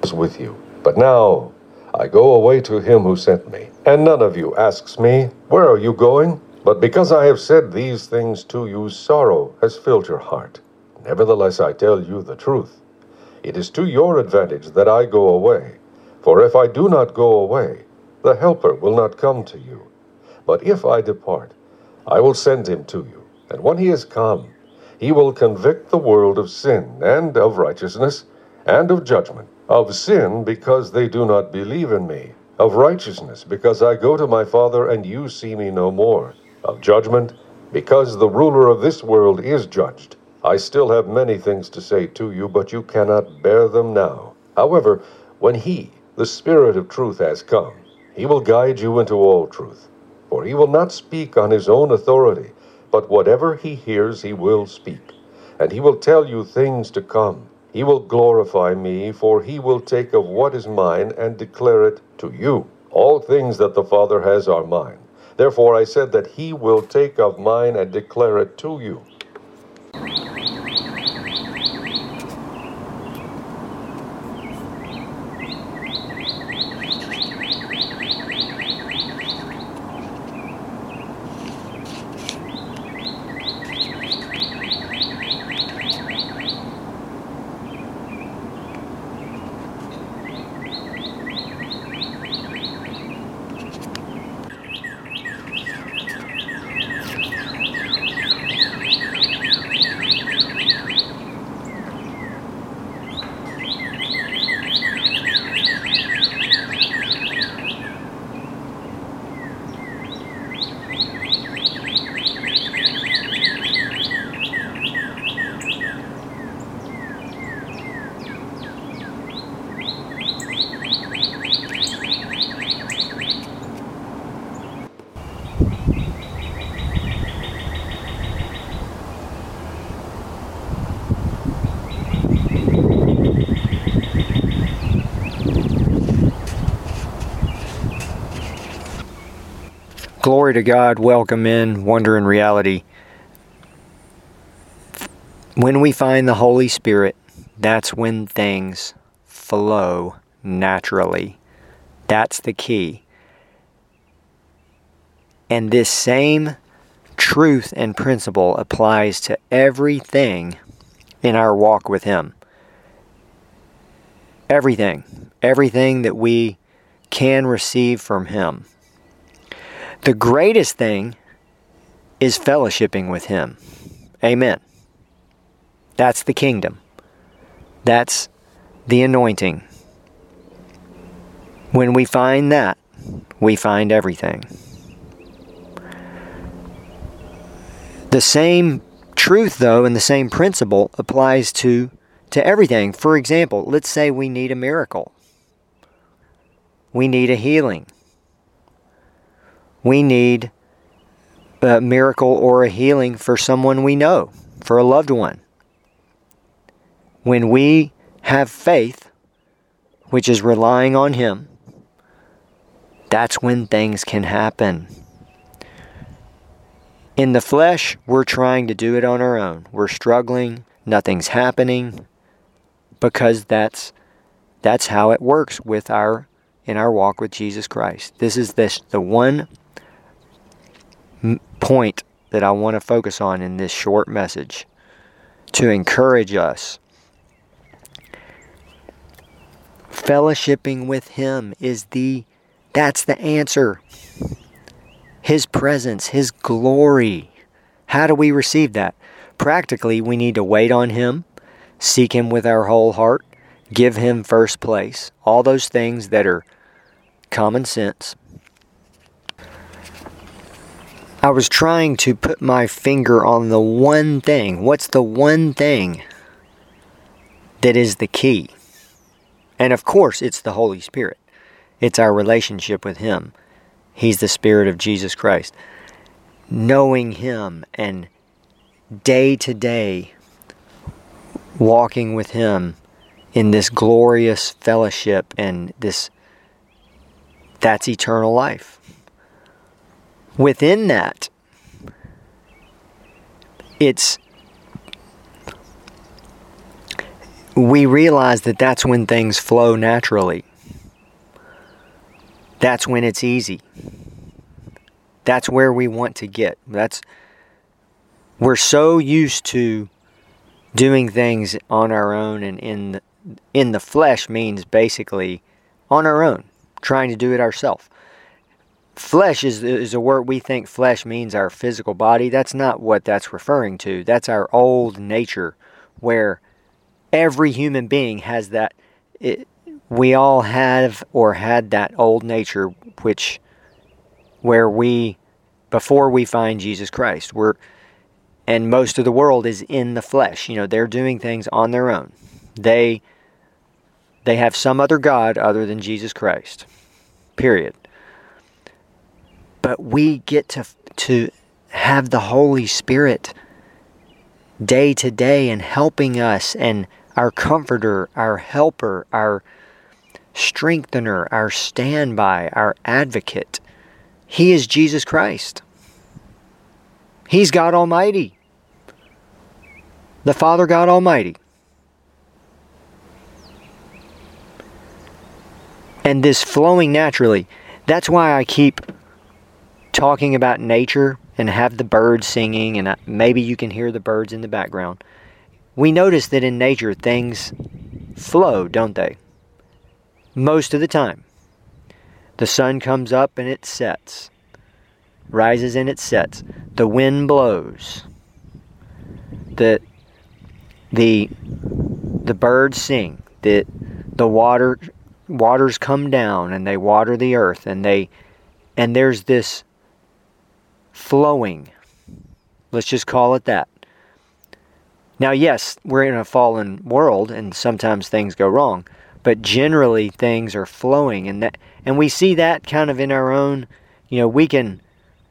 was with you. But now I go away to him who sent me. And none of you asks me, where are you going? But because I have said these things to you, sorrow has filled your heart. Nevertheless, I tell you the truth. It is to your advantage that I go away. For if I do not go away, the Helper will not come to you. But if I depart, I will send him to you. And when he is come, he will convict the world of sin, and of righteousness, and of judgment. Of sin, because they do not believe in me. Of righteousness, because I go to my Father, and you see me no more. Of judgment, because the ruler of this world is judged. I still have many things to say to you, but you cannot bear them now. However, when he, the Spirit of truth, has come, he will guide you into all truth. For he will not speak on his own authority, but whatever he hears he will speak. And he will tell you things to come. He will glorify me, for he will take of what is mine and declare it to you. All things that the Father has are mine. Therefore I said that he will take of mine and declare it to you. Glory to God, welcome in, wonder and reality. When we find the Holy Spirit, that's when things flow naturally. That's the key. And this same truth and principle applies to everything in our walk with Him. Everything that we can receive from Him. The greatest thing is fellowshipping with Him. Amen. That's the kingdom. That's the anointing. When we find that, we find everything. The same truth, though, and the same principle applies to everything. For example, let's say we need a miracle. We need a healing. We need a miracle or a healing for someone we know, for a loved one. When we have faith, which is relying on Him, that's when things can happen. In the flesh, we're trying to do it on our own. We're struggling, nothing's happening, because that's how it works in our walk with Jesus Christ. This is the one point that I want to focus on in this short message to encourage us. Fellowshipping with Him that's the answer. His presence, His glory. How do we receive that? Practically, we need to wait on Him, seek Him with our whole heart, give Him first place. All those things that are common sense. I was trying to put my finger on the one thing. What's the one thing that is the key? And of course, it's the Holy Spirit. It's our relationship with Him. He's the Spirit of Jesus Christ. Knowing Him and day to day walking with Him in this glorious fellowship and that's eternal life. Within that, we realize that that's when things flow naturally. That's when it's easy. That's where we want to get. We're so used to doing things on our own, and in the flesh means basically on our own, trying to do it ourselves. Flesh is a word. We think flesh means our physical body. That's not what that's referring to. That's our old nature, where every human being has that. We all have or had that old nature, where we, before we find Jesus Christ, and most of the world is in the flesh. They're doing things on their own. They have some other God other than Jesus Christ. Period. But we get to have the Holy Spirit day to day and helping us, and our comforter, our helper, our strengthener, our standby, our advocate. He is Jesus Christ. He's God Almighty. The Father God Almighty. And this flowing naturally, that's why I keep talking about nature and have the birds singing, and maybe you can hear the birds in the background. We notice that in nature things flow, don't they? Most of the time. The sun comes up and it sets. Rises and it sets. The wind blows. The birds sing. The waters come down and they water the earth, and there's this flowing. Let's just call it that. Now, yes, we're in a fallen world and sometimes things go wrong, but generally things are flowing, and we see that kind of in our own, we can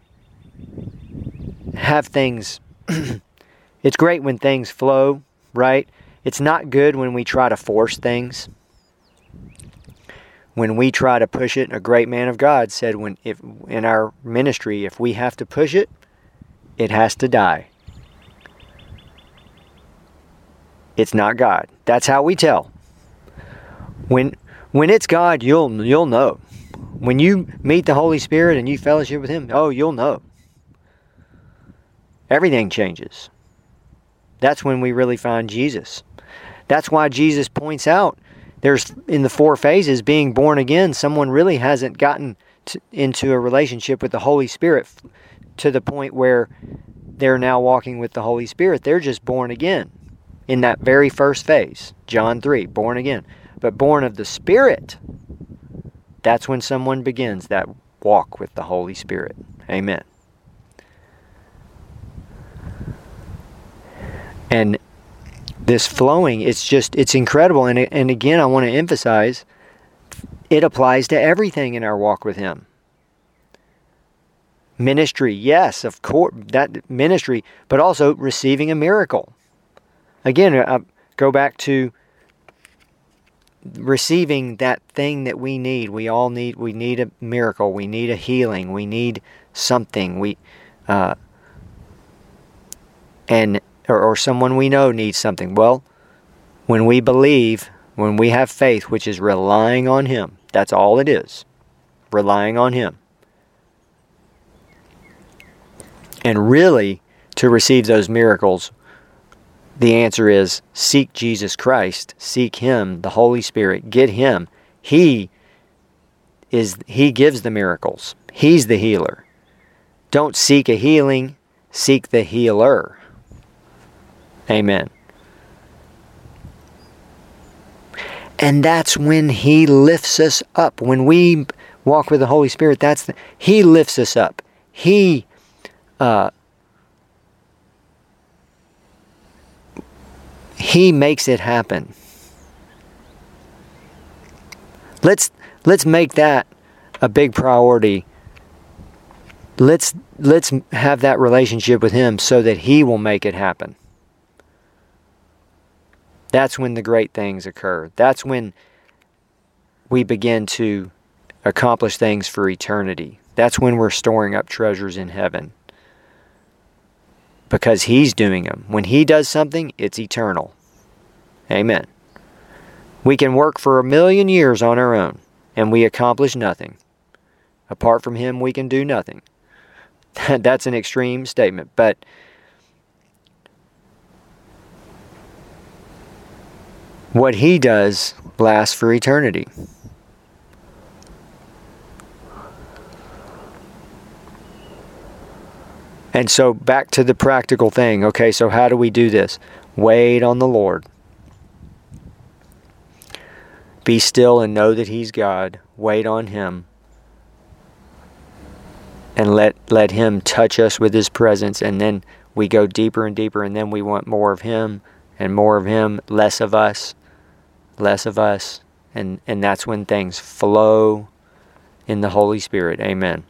have things. It's great when things flow, right? It's not good when we try to force things. When we try to push it, a great man of God said, if in our ministry, if we have to push it, it has to die. It's not God. That's how we tell. When it's God, you'll know. When you meet the Holy Spirit and you fellowship with Him, you'll know. Everything changes. That's when we really find Jesus. That's why Jesus points out, there's, in the 4 phases, being born again, someone really hasn't gotten into a relationship with the Holy Spirit to the point where they're now walking with the Holy Spirit. They're just born again in that very first phase. John 3, born again. But born of the Spirit, that's when someone begins that walk with the Holy Spirit. Amen. And this flowing, it's incredible. And again, I want to emphasize, it applies to everything in our walk with Him. Ministry, yes, of course, that ministry, but also receiving a miracle. Again, I go back to receiving that thing that we need. We need a miracle. We need a healing. We need something. Or someone we know needs something. Well, when we believe, when we have faith, which is relying on Him, that's all it is. Relying on Him. And really, to receive those miracles, the answer is seek Jesus Christ, seek Him, the Holy Spirit, get Him. He gives the miracles. He's the healer. Don't seek a healing, seek the healer. Amen. And that's when He lifts us up. When we walk with the Holy Spirit, He lifts us up. He makes it happen. Let's make that a big priority. Let's have that relationship with Him so that He will make it happen. That's when the great things occur. That's when we begin to accomplish things for eternity. That's when we're storing up treasures in heaven. Because He's doing them. When He does something, it's eternal. Amen. We can work for 1,000,000 years on our own, and we accomplish nothing. Apart from Him, we can do nothing. That's an extreme statement, but what He does lasts for eternity. And so back to the practical thing. Okay, so how do we do this? Wait on the Lord. Be still and know that He's God. Wait on Him. And let Him touch us with His presence, and then we go deeper and deeper, and then we want more of Him and more of Him, less of us, and that's when things flow in the Holy Spirit. Amen.